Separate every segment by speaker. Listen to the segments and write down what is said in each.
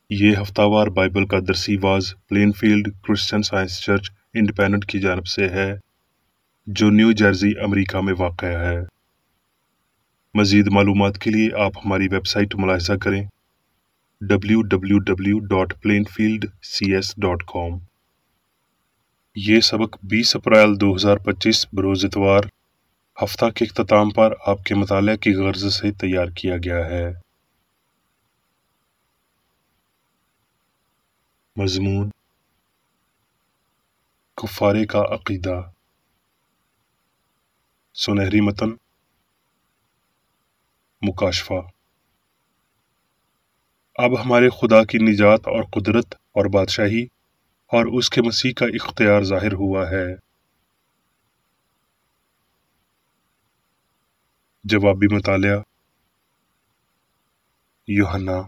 Speaker 1: یہ ہفتہ وار بائبل کا درسی واز Plainfield Christian Science Church Independent کی جانب سے ہے جو نیو جرسی امریکہ میں واقع ہے۔ مزید معلومات کے لیے آپ ہماری ویب سائٹ ملاحظہ کریں www.plainfieldcs.com۔ یہ سبق 20 اپریل 2025 بروز اتوار ہفتہ کے اختتام پر آپ کے مطالعہ کی غرض سے تیار کیا گیا ہے۔ مضمون: کفارے کا عقیدہ۔ سنہری متن: مکاشفہ۔ اب ہمارے خدا کی نجات اور قدرت اور بادشاہی اور اس کے مسیح کا اختیار ظاہر ہوا ہے۔ جوابی مطالعہ: یوحنا۔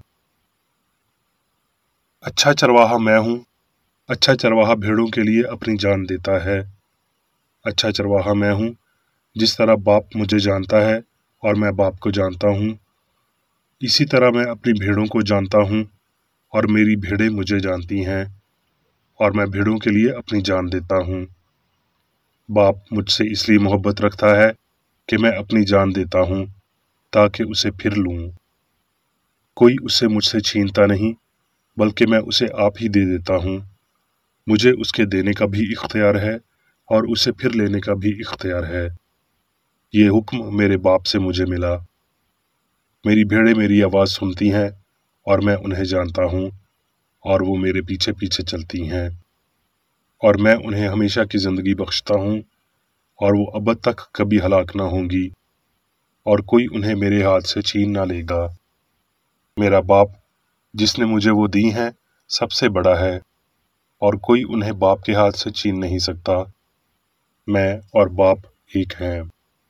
Speaker 1: اچھا چرواہا میں ہوں، اچھا چرواہا بھیڑوں کے لیے اپنی جان دیتا ہے۔ اچھا چرواہا میں ہوں، جس طرح باپ مجھے جانتا ہے اور میں باپ کو جانتا ہوں، اسی طرح میں اپنی بھیڑوں کو جانتا ہوں اور میری بھیڑیں مجھے جانتی ہیں اور میں بھیڑوں کے لیے اپنی جان دیتا ہوں۔ باپ مجھ سے اس لیے محبت رکھتا ہے کہ میں اپنی جان دیتا ہوں تاکہ اسے پھر لوں۔ کوئی اسے مجھ سے چھینتا نہیں بلکہ میں اسے آپ ہی دے دیتا ہوں۔ مجھے اس کے دینے کا بھی اختیار ہے اور اسے پھر لینے کا بھی اختیار ہے۔ یہ حکم میرے باپ سے مجھے ملا۔ میری بھیڑیں میری آواز سنتی ہیں اور میں انہیں جانتا ہوں اور وہ میرے پیچھے پیچھے چلتی ہیں، اور میں انہیں ہمیشہ کی زندگی بخشتا ہوں اور وہ ابد تک کبھی ہلاک نہ ہوں گی اور کوئی انہیں میرے ہاتھ سے چھین نہ لے گا۔ میرا باپ جس نے مجھے وہ دی ہیں سب سے بڑا ہے اور کوئی انہیں باپ کے ہاتھ سے چھین نہیں سکتا۔ میں اور باپ ایک ہیں۔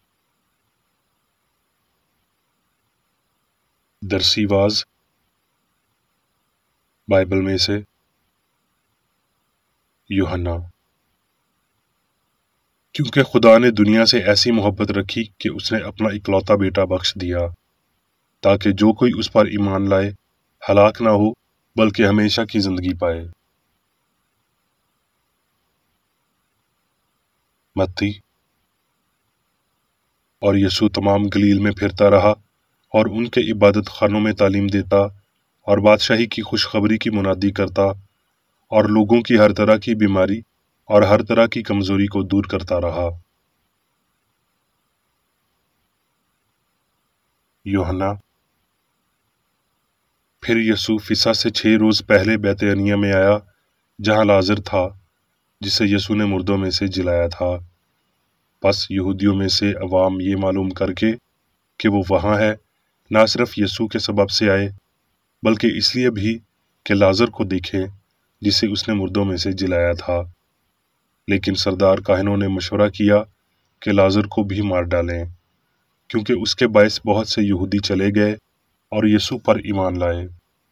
Speaker 1: درسی واز بائبل میں سے یوحنا۔ کیونکہ خدا نے دنیا سے ایسی محبت رکھی کہ اس نے اپنا اکلوتا بیٹا بخش دیا تاکہ جو کوئی اس پر ایمان لائے ہلاک نہ ہو بلکہ ہمیشہ کی زندگی پائے۔ متی۔ اور یسوع تمام گلیل میں پھرتا رہا اور ان کے عبادت خانوں میں تعلیم دیتا اور بادشاہی کی خوشخبری کی منادی کرتا اور لوگوں کی ہر طرح کی بیماری اور ہر طرح کی کمزوری کو دور کرتا رہا۔ یوحنا۔ پھر یسوع فسح سے 6 روز پہلے بیت عنیہ میں آیا جہاں لازر تھا جسے یسوع نے مردوں میں سے جلایا تھا۔ پس یہودیوں میں سے عوام یہ معلوم کر کے کہ وہ وہاں ہے نہ صرف یسوع کے سبب سے آئے بلکہ اس لیے بھی کہ لازر کو دیکھیں جسے اس نے مردوں میں سے جلایا تھا۔ لیکن سردار کاہنوں نے مشورہ کیا کہ لازر کو بھی مار ڈالیں کیونکہ اس کے باعث بہت سے یہودی چلے گئے اور یسوع پر ایمان لائے۔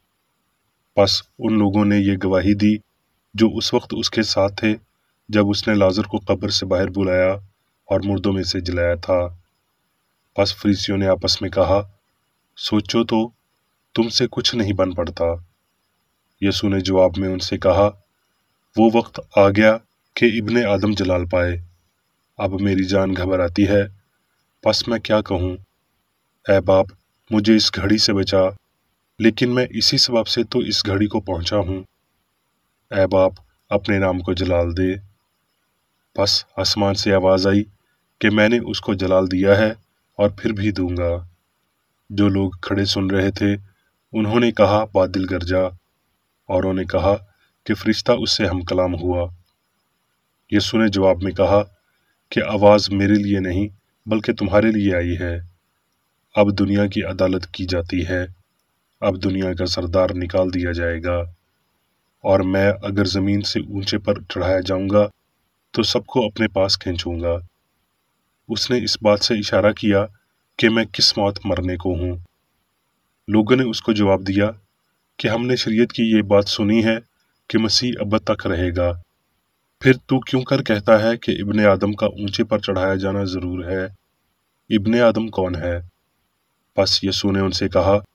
Speaker 1: پس ان لوگوں نے یہ گواہی دی جو اس وقت اس کے ساتھ تھے جب اس نے لازر کو قبر سے باہر بلایا اور مردوں میں سے جلایا تھا۔ پس فریسیوں نے آپس میں کہا، سوچو تو تم سے کچھ نہیں بن پڑتا۔ یسوع نے جواب میں ان سے کہا، وہ وقت آ گیا کہ ابن آدم جلال پائے۔ اب میری جان گھبراتی ہے، پس میں کیا کہوں؟ اے باپ مجھے اس گھڑی سے بچا، لیکن میں اسی سبب سے تو اس گھڑی کو پہنچا ہوں۔ اے باپ اپنے نام کو جلال دے۔ پس آسمان سے آواز آئی کہ میں نے اس کو جلال دیا ہے اور پھر بھی دوں گا۔ جو لوگ کھڑے سن رہے تھے انہوں نے کہا بادل گرجا، اوروں نے کہا کہ فرشتہ اس سے ہم کلام ہوا۔ یسوع نے جواب میں کہا کہ آواز میرے لیے نہیں بلکہ تمہارے لیے آئی ہے۔ اب دنیا کی عدالت کی جاتی ہے، اب دنیا کا سردار نکال دیا جائے گا، اور میں اگر زمین سے اونچے پر چڑھایا جاؤں گا تو سب کو اپنے پاس کھینچوں گا۔ اس نے اس بات سے اشارہ کیا کہ میں کس موت مرنے کو ہوں۔ لوگوں نے اس کو جواب دیا کہ ہم نے شریعت کی یہ بات سنی ہے کہ مسیح ابد تک رہے گا، پھر تو کیوں کر کہتا ہے کہ ابن آدم کا اونچے پر چڑھایا جانا ضرور ہے؟ ابن آدم کون ہے؟ پس یسوع نے ان سے کہا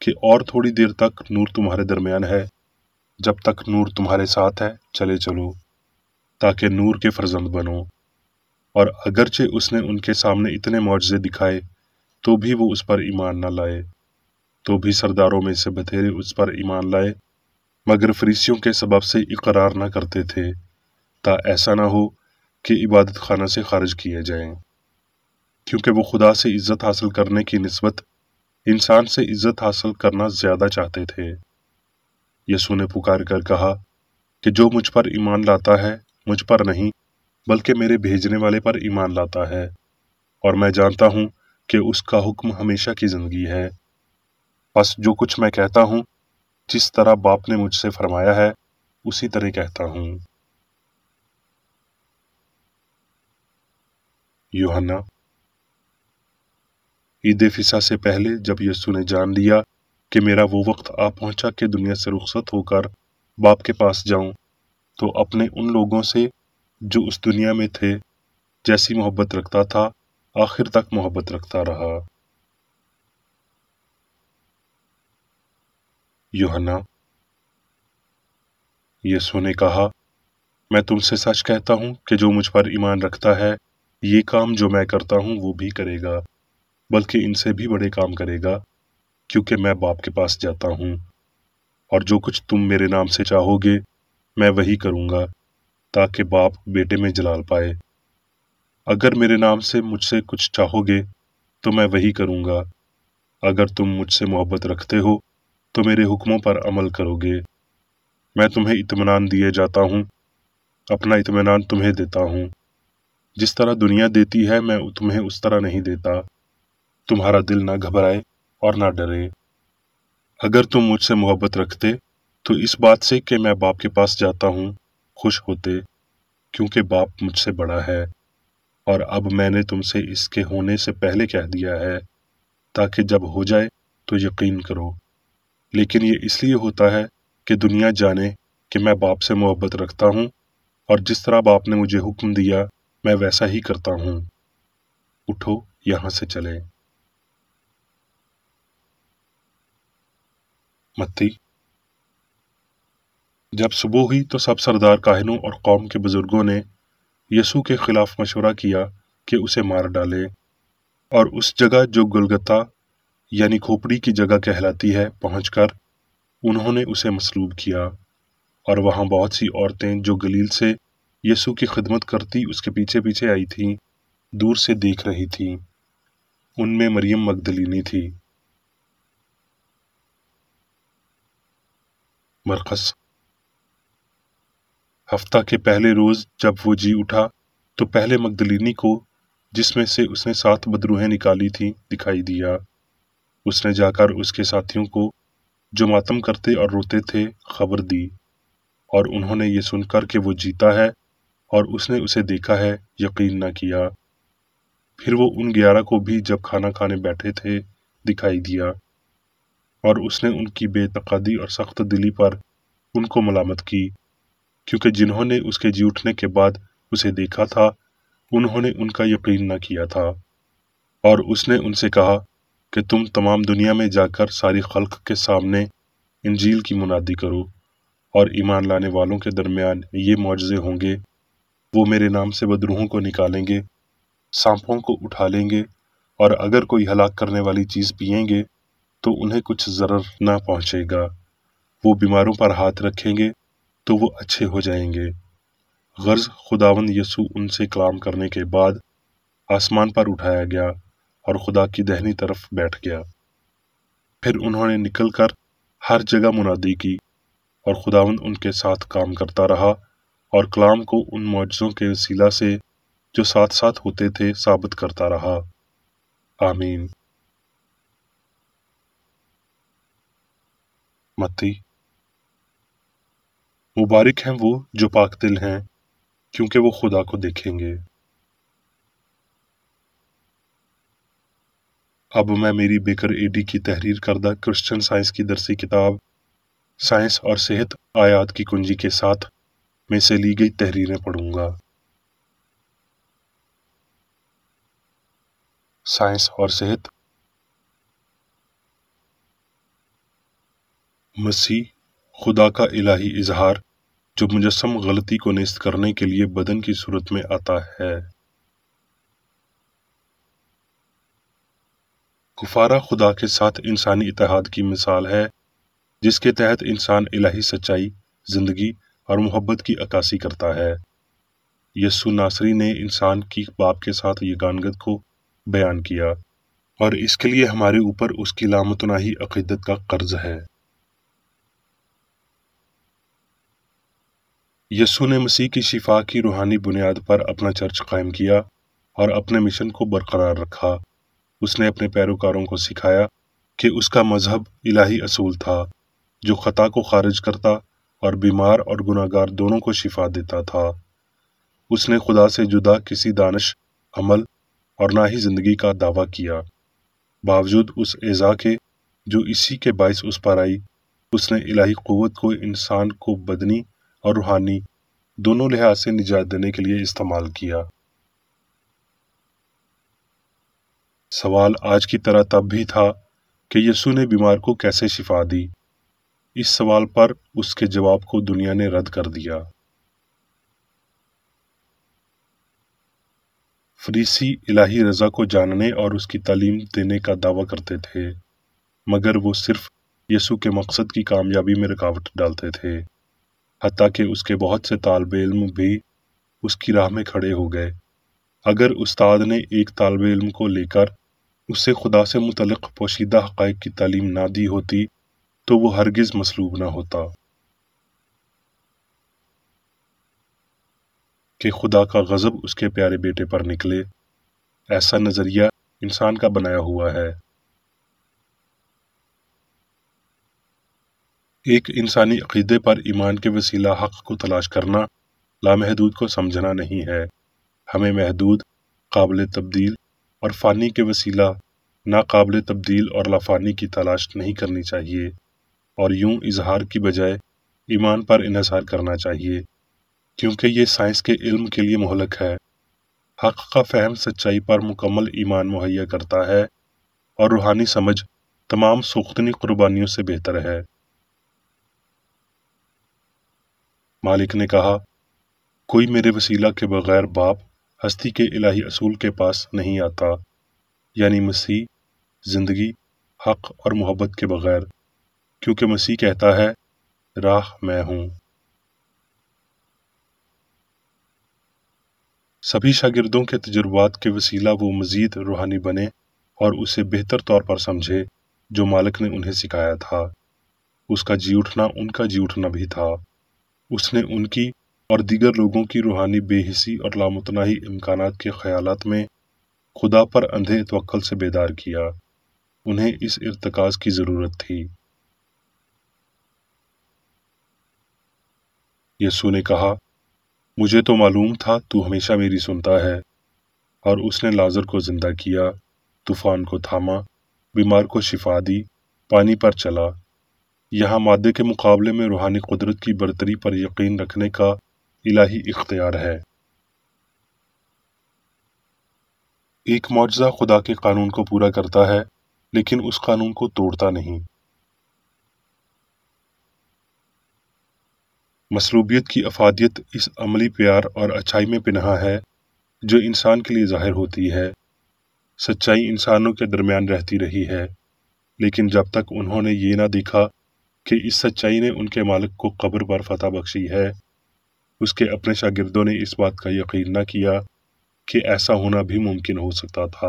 Speaker 1: کہ اور تھوڑی دیر تک نور تمہارے درمیان ہے، جب تک نور تمہارے ساتھ ہے چلے چلو، تاکہ نور کے فرزند بنو۔ اور اگرچہ اس نے ان کے سامنے اتنے معجزے دکھائے تو بھی وہ اس پر ایمان نہ لائے، تو بھی سرداروں میں سے بتھیرے اس پر ایمان لائے، مگر فریسیوں کے سبب سے اقرار نہ کرتے تھے، تا ایسا نہ ہو کہ عبادت خانہ سے خارج کیے جائیں، کیونکہ وہ خدا سے عزت حاصل کرنے کی نسبت انسان سے عزت حاصل کرنا زیادہ چاہتے تھے۔ یسوع نے پکار کر کہا کہ جو مجھ پر ایمان لاتا ہے مجھ پر نہیں بلکہ میرے بھیجنے والے پر ایمان لاتا ہے، اور میں جانتا ہوں کہ اس کا حکم ہمیشہ کی زندگی ہے۔ بس جو کچھ میں کہتا ہوں جس طرح باپ نے مجھ سے فرمایا ہے اسی طرح کہتا ہوں۔ یوحنا عید فصح سے پہلے جب یسوع نے جان لیا کہ میرا وہ وقت آ پہنچا کہ دنیا سے رخصت ہو کر باپ کے پاس جاؤں، تو اپنے ان لوگوں سے جو اس دنیا میں تھے جیسی محبت رکھتا تھا آخر تک محبت رکھتا رہا۔ یوحنا یسوع نے کہا، میں تم سے سچ کہتا ہوں کہ جو مجھ پر ایمان رکھتا ہے یہ کام جو میں کرتا ہوں وہ بھی کرے گا، بلکہ ان سے بھی بڑے کام کرے گا، کیونکہ میں باپ کے پاس جاتا ہوں۔ اور جو کچھ تم میرے نام سے چاہو گے میں وہی کروں گا، تاکہ باپ بیٹے میں جلال پائے۔ اگر میرے نام سے مجھ سے کچھ چاہو گے تو میں وہی کروں گا۔ اگر تم مجھ سے محبت رکھتے ہو تو میرے حکموں پر عمل کرو گے۔ میں تمہیں اطمینان دیے جاتا ہوں، اپنا اطمینان تمہیں دیتا ہوں، جس طرح دنیا دیتی ہے میں تمہیں اس طرح نہیں دیتا۔ تمہارا دل نہ گھبرائے اور نہ ڈرے۔ اگر تم مجھ سے محبت رکھتے تو اس بات سے کہ میں باپ کے پاس جاتا ہوں خوش ہوتے، کیونکہ باپ مجھ سے بڑا ہے، اور اب میں نے تم سے اس کے ہونے سے پہلے کہہ دیا ہے، تاکہ جب ہو جائے تو یقین کرو۔ لیکن یہ اس لیے ہوتا ہے کہ دنیا جانے کہ میں باپ سے محبت رکھتا ہوں، اور جس طرح باپ نے مجھے حکم دیا میں ویسا ہی کرتا ہوں۔ اٹھو یہاں سے چلیں۔ متی جب صبح ہوئی تو سب سردار کاہنوں اور قوم کے بزرگوں نے یسوع کے خلاف مشورہ کیا کہ اسے مار ڈالے، اور اس جگہ جو گلگتا یعنی کھوپڑی کی جگہ کہلاتی ہے پہنچ کر انہوں نے اسے مصلوب کیا۔ اور وہاں بہت سی عورتیں جو گلیل سے یسوع کی خدمت کرتی اس کے پیچھے پیچھے آئی تھیں دور سے دیکھ رہی تھیں۔ ان میں مریم مگدلینی تھی۔ مرقس ہفتہ کے پہلے روز جب وہ جی اٹھا تو پہلے مگدلینی کو، جس میں سے اس نے 7 بدروہیں نکالی تھیں، دکھائی دیا۔ اس نے جا کر اس کے ساتھیوں کو جو ماتم کرتے اور روتے تھے خبر دی، اور انہوں نے یہ سن کر کہ وہ جیتا ہے اور اس نے اسے دیکھا ہے یقین نہ کیا۔ پھر وہ ان 11 کو بھی جب کھانا کھانے بیٹھے تھے دکھائی دیا، اور اس نے ان کی بے اعتقادی اور سخت دلی پر ان کو ملامت کی، کیونکہ جنہوں نے اس کے جی اٹھنے کے بعد اسے دیکھا تھا انہوں نے ان کا یقین نہ کیا تھا۔ اور اس نے ان سے کہا کہ تم تمام دنیا میں جا کر ساری خلق کے سامنے انجیل کی منادی کرو، اور ایمان لانے والوں کے درمیان یہ معجزے ہوں گے، وہ میرے نام سے بدروحوں کو نکالیں گے، سانپوں کو اٹھا لیں گے، اور اگر کوئی ہلاک کرنے والی چیز پئیں گے تو انہیں کچھ ضرر نہ پہنچے گا، وہ بیماروں پر ہاتھ رکھیں گے تو وہ اچھے ہو جائیں گے۔ غرض خداوند یسوع ان سے کلام کرنے کے بعد آسمان پر اٹھایا گیا اور خدا کی دہنی طرف بیٹھ گیا۔ پھر انہوں نے نکل کر ہر جگہ منادی کی، اور خداوند ان کے ساتھ کام کرتا رہا اور کلام کو ان معجزوں کے وسیلہ سے جو ساتھ ساتھ ہوتے تھے ثابت کرتا رہا۔ آمین۔ متی مبارک ہیں وہ جو پاک دل ہیں، کیونکہ وہ خدا کو دیکھیں گے۔ اب میں میری بیکر ایڈی کی تحریر کردہ کرسچن سائنس کی درسی کتاب سائنس اور صحت آیات کی کنجی کے ساتھ میں سے لی گئی تحریریں پڑھوں گا۔ سائنس اور صحت مسیح خدا کا الہی اظہار جو مجسم غلطی کو نیست کرنے کے لیے بدن کی صورت میں آتا ہے۔ کفارہ خدا کے ساتھ انسانی اتحاد کی مثال ہے، جس کے تحت انسان الہی سچائی، زندگی اور محبت کی عکاسی کرتا ہے۔ یسوع ناصری نے انسان کی باپ کے ساتھ یگانگت کو بیان کیا، اور اس کے لیے ہمارے اوپر اس کی لامتناہی عقیدت کا قرض ہے۔ یسوع نے مسیح کی شفا کی روحانی بنیاد پر اپنا چرچ قائم کیا اور اپنے مشن کو برقرار رکھا۔ اس نے اپنے پیروکاروں کو سکھایا کہ اس کا مذہب الہی اصول تھا، جو خطا کو خارج کرتا اور بیمار اور گناہگار دونوں کو شفا دیتا تھا۔ اس نے خدا سے جدا کسی دانش، عمل اور نہ ہی زندگی کا دعویٰ کیا۔ باوجود اس ایذا کے جو اسی کے باعث اس پر آئی، اس نے الہی قوت کو انسان کو بدنی اور روحانی دونوں لحاظ سے نجات دینے کے لیے استعمال کیا۔ سوال آج کی طرح تب بھی تھا کہ یسوع نے بیمار کو کیسے شفا دی۔ اس سوال پر اس کے جواب کو دنیا نے رد کر دیا۔ فریسی الہی رضا کو جاننے اور اس کی تعلیم دینے کا دعویٰ کرتے تھے، مگر وہ صرف یسوع کے مقصد کی کامیابی میں رکاوٹ ڈالتے تھے، حتیٰ کہ اس کے بہت سے طالب علم بھی اس کی راہ میں کھڑے ہو گئے۔ اگر استاد نے ایک طالب علم کو لے کر اسے خدا سے متعلق پوشیدہ حقائق کی تعلیم نہ دی ہوتی تو وہ ہرگز مصلوب نہ ہوتا۔ کہ خدا کا غضب اس کے پیارے بیٹے پر نکلے، ایسا نظریہ انسان کا بنایا ہوا ہے۔ ایک انسانی عقیدے پر ایمان کے وسیلہ حق کو تلاش کرنا لامحدود کو سمجھنا نہیں ہے۔ ہمیں محدود، قابل تبدیل اور فانی کے وسیلہ ناقابل تبدیل اور لافانی کی تلاش نہیں کرنی چاہیے، اور یوں اظہار کی بجائے ایمان پر انحصار کرنا چاہیے، کیونکہ یہ سائنس کے علم کے لیے مہلک ہے۔ حق کا فہم سچائی پر مکمل ایمان مہیا کرتا ہے، اور روحانی سمجھ تمام سوختنی قربانیوں سے بہتر ہے۔ مالک نے کہا، کوئی میرے وسیلہ کے بغیر باپ ہستی کے الہی اصول کے پاس نہیں آتا، یعنی مسیح، زندگی، حق اور محبت کے بغیر، کیونکہ مسیح کہتا ہے، راہ میں ہوں۔ سبھی شاگردوں کے تجربات کے وسیلہ وہ مزید روحانی بنے اور اسے بہتر طور پر سمجھے جو مالک نے انہیں سکھایا تھا۔ اس کا جی اٹھنا ان کا جی اٹھنا بھی تھا۔ اس نے ان کی اور دیگر لوگوں کی روحانی بے حسی اور لامتناہی امکانات کے خیالات میں خدا پر اندھے توکل سے بیدار کیا۔ انہیں اس ارتکاز کی ضرورت تھی۔ یسوع نے کہا، مجھے تو معلوم تھا تو ہمیشہ میری سنتا ہے، اور اس نے لازر کو زندہ کیا، طوفان کو تھاما، بیمار کو شفا دی، پانی پر چلا۔ یہاں مادے کے مقابلے میں روحانی قدرت کی برتری پر یقین رکھنے کا الہی اختیار ہے۔ ایک معجزہ خدا کے قانون کو پورا کرتا ہے، لیکن اس قانون کو توڑتا نہیں۔ مصلوبیت کی افادیت اس عملی پیار اور اچھائی میں پنہاں ہے جو انسان کے لیے ظاہر ہوتی ہے۔ سچائی انسانوں کے درمیان رہتی رہی ہے، لیکن جب تک انہوں نے یہ نہ دیکھا کہ اس سچائی نے ان کے مالک کو قبر پر فتح بخشی ہے، اس کے اپنے شاگردوں نے اس بات کا یقین نہ کیا کہ ایسا ہونا بھی ممکن ہو سکتا تھا۔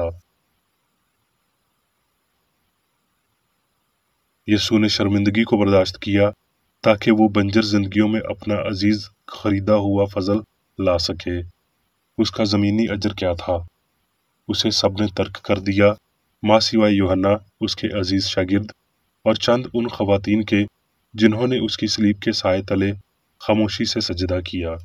Speaker 1: یسوع نے شرمندگی کو برداشت کیا تاکہ وہ بنجر زندگیوں میں اپنا عزیز خریدا ہوا فضل لا سکے۔ اس کا زمینی اجر کیا تھا؟ اسے سب نے ترک کر دیا، ماں سوائے یوحنا، اس کے عزیز شاگرد، اور چند ان خواتین کے جنہوں نے اس کی صلیب کے سائے تلے خاموشی سے سجدہ کیا۔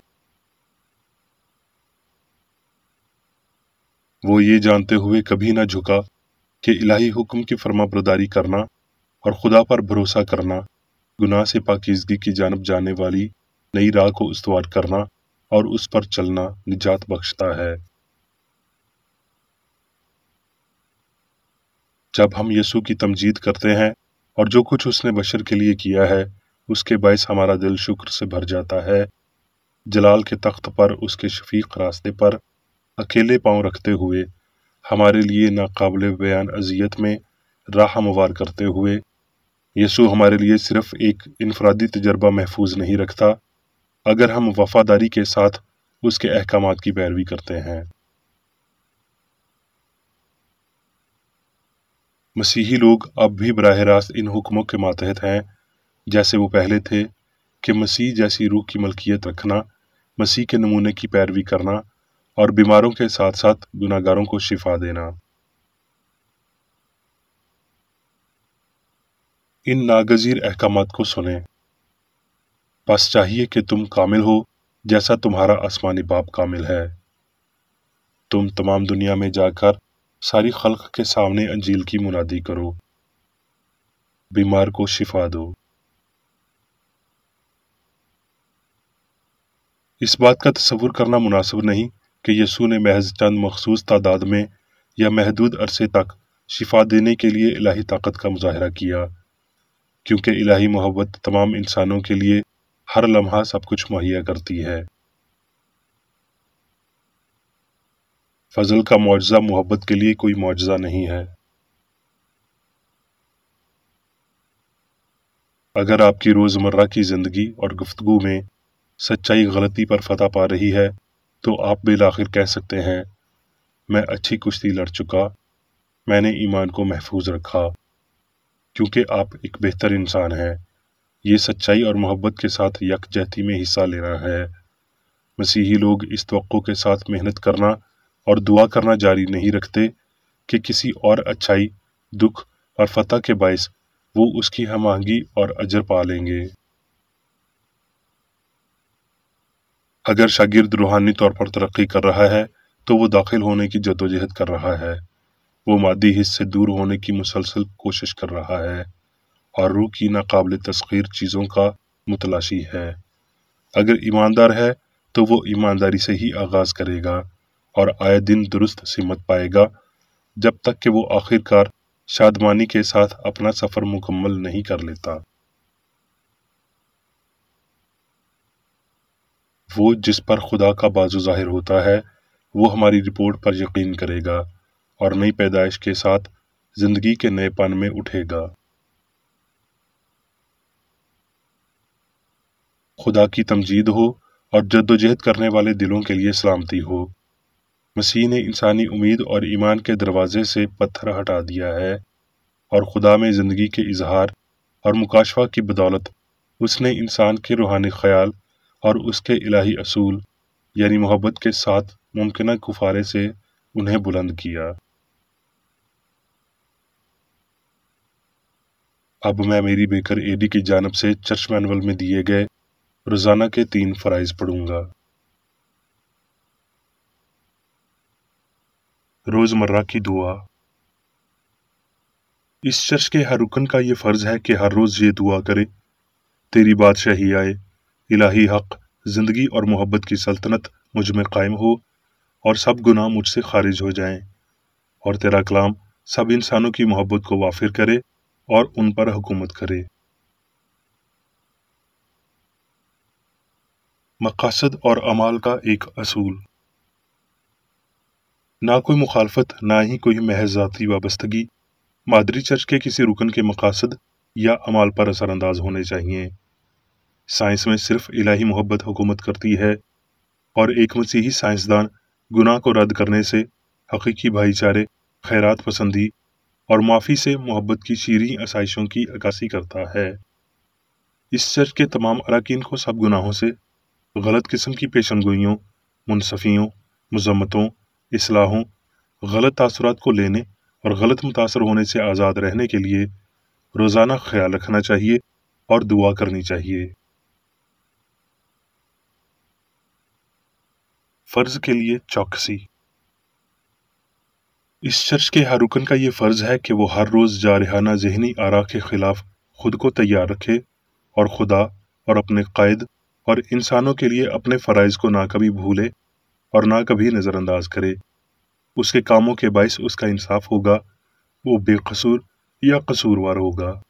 Speaker 1: وہ یہ جانتے ہوئے کبھی نہ جھکا کہ الہی حکم کی فرما برداری کرنا اور خدا پر بھروسہ کرنا، گناہ سے پاکیزگی کی جانب جانے والی نئی راہ کو استوار کرنا اور اس پر چلنا نجات بخشتا ہے۔ جب ہم یسوع کی تمجید کرتے ہیں اور جو کچھ اس نے بشر کے لیے کیا ہے اس کے باعث ہمارا دل شکر سے بھر جاتا ہے۔ جلال کے تخت پر اس کے شفیق راستے پر اکیلے پاؤں رکھتے ہوئے ہمارے لیے ناقابل بیان اذیت میں راہ ہموار کرتے ہوئے یسوع ہمارے لیے صرف ایک انفرادی تجربہ محفوظ نہیں رکھتا اگر ہم وفاداری کے ساتھ اس کے احکامات کی پیروی کرتے ہیں۔ مسیحی لوگ اب بھی براہ راست ان حکموں کے ماتحت ہیں جیسے وہ پہلے تھے، کہ مسیح جیسی روح کی ملکیت رکھنا، مسیح کے نمونے کی پیروی کرنا اور بیماروں کے ساتھ ساتھ گناہگاروں کو شفا دینا۔ ان ناگزیر احکامات کو سنیں۔ بس چاہیے کہ تم کامل ہو جیسا تمہارا آسمانی باپ کامل ہے۔ تم تمام دنیا میں جا کر ساری خلق کے سامنے انجیل کی منادی کرو، بیمار کو شفا دو۔ اس بات کا تصور کرنا مناسب نہیں کہ یسوع نے محض چند مخصوص تعداد میں یا محدود عرصے تک شفا دینے کے لیے الہی طاقت کا مظاہرہ کیا، کیونکہ الہی محبت تمام انسانوں کے لیے ہر لمحہ سب کچھ مہیا کرتی ہے۔ فضل کا معجزہ محبت کے لیے کوئی معجزہ نہیں ہے۔ اگر آپ کی روزمرہ کی زندگی اور گفتگو میں سچائی غلطی پر فتح پا رہی ہے تو آپ بالآخر کہہ سکتے ہیں، میں اچھی کشتی لڑ چکا، میں نے ایمان کو محفوظ رکھا، کیونکہ آپ ایک بہتر انسان ہیں۔ یہ سچائی اور محبت کے ساتھ یکجہتی میں حصہ لینا ہے۔ مسیحی لوگ اس توقع کے ساتھ محنت کرنا اور دعا کرنا جاری نہیں رکھتے کہ کسی اور اچھائی، دکھ اور فتح کے باعث وہ اس کی ہم آہنگی اور اجر پا لیں گے۔ اگر شاگرد روحانی طور پر ترقی کر رہا ہے تو وہ داخل ہونے کی جدوجہد کر رہا ہے، وہ مادی حس سے دور ہونے کی مسلسل کوشش کر رہا ہے اور روح کی ناقابل تسخیر چیزوں کا متلاشی ہے۔ اگر ایماندار ہے تو وہ ایمانداری سے ہی آغاز کرے گا اور آئے دن درست سمت پائے گا جب تک کہ وہ آخر کار شادمانی کے ساتھ اپنا سفر مکمل نہیں کر لیتا۔ وہ جس پر خدا کا بازو ظاہر ہوتا ہے وہ ہماری رپورٹ پر یقین کرے گا اور نئی پیدائش کے ساتھ زندگی کے نئے پن میں اٹھے گا۔ خدا کی تمجید ہو اور جدوجہد کرنے والے دلوں کے لیے سلامتی ہو۔ مسیح نے انسانی امید اور ایمان کے دروازے سے پتھر ہٹا دیا ہے اور خدا میں زندگی کے اظہار اور مکاشفہ کی بدولت اس نے انسان کے روحانی خیال اور اس کے الہی اصول یعنی محبت کے ساتھ ممکنہ کفارے سے انہیں بلند کیا۔ اب میں میری بیکر ایڈی کی جانب سے چرچ مینول میں دیے گئے روزانہ کے 3 فرائض پڑھوں گا۔ روزمرہ کی دعا۔ اس چرچ کے ہر رکن کا یہ فرض ہے کہ ہر روز یہ دعا کرے، تیری بادشاہی آئے، الہی حق، زندگی اور محبت کی سلطنت مجھ میں قائم ہو اور سب گناہ مجھ سے خارج ہو جائیں، اور تیرا کلام سب انسانوں کی محبت کو وافر کرے اور ان پر حکومت کرے۔ مقاصد اور اعمال کا ایک اصول۔ نہ کوئی مخالفت، نہ ہی کوئی محض ذاتی وابستگی مادری چرچ کے کسی رکن کے مقاصد یا اعمال پر اثر انداز ہونے چاہیے۔ سائنس میں صرف الہی محبت حکومت کرتی ہے، اور ایک مسیحی سائنسدان گناہ کو رد کرنے سے، حقیقی بھائی چارے، خیرات پسندی اور معافی سے محبت کی شیریں آسائشوں کی عکاسی کرتا ہے۔ اس چرچ کے تمام اراکین کو سب گناہوں سے، غلط قسم کی پیشن گوئیوں، منصفیوں، مذمتوں، اصلاحوں، غلط تاثرات کو لینے اور غلط متاثر ہونے سے آزاد رہنے کے لیے روزانہ خیال رکھنا چاہیے اور دعا کرنی چاہیے۔ فرض کے لیے چوکسی۔ اس چرچ کے ہر رکن کا یہ فرض ہے کہ وہ ہر روز جارحانہ ذہنی آراء کے خلاف خود کو تیار رکھے اور خدا اور اپنے قائد اور انسانوں کے لیے اپنے فرائض کو نہ کبھی بھولے اور نہ کبھی نظر انداز کرے۔ اس کے کاموں کے باعث اس کا انصاف ہوگا، وہ بے قصور یا قصوروار ہوگا۔